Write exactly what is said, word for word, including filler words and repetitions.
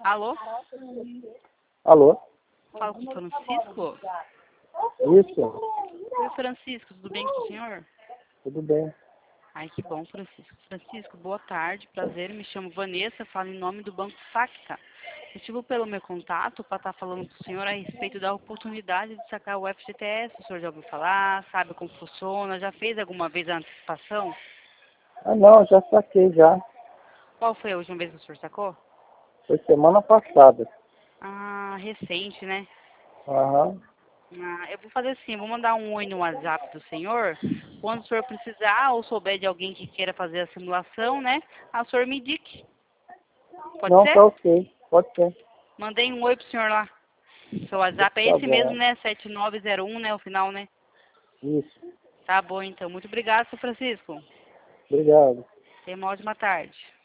Alô? Alô? Fala com o Francisco? Isso? Oi, Francisco, tudo bem com o senhor? Tudo bem. Ai, que bom, Francisco. Francisco, boa tarde, prazer, me chamo Vanessa, falo em nome do Banco Facta. Estive pelo meu contato para estar falando com o senhor a respeito da oportunidade de sacar o F G T S. O senhor já ouviu falar, sabe como funciona, já fez alguma vez a antecipação? Ah, não, já saquei já. Qual foi a última vez que o senhor sacou? Foi semana passada. Ah, recente, né? Aham. Ah, eu vou fazer assim, vou mandar um oi no WhatsApp do senhor. Quando o senhor precisar ou souber de alguém que queira fazer a simulação, né? A o senhor me indique. Pode Não, ser? tá ok. Pode ser. Mandei um oi pro senhor lá. Seu WhatsApp é Tá esse mesmo, bom. né? sete nove zero um, né? O final, né? Isso. Tá bom, então. Muito obrigado, seu Francisco. Obrigado. Tenha uma ótima tarde.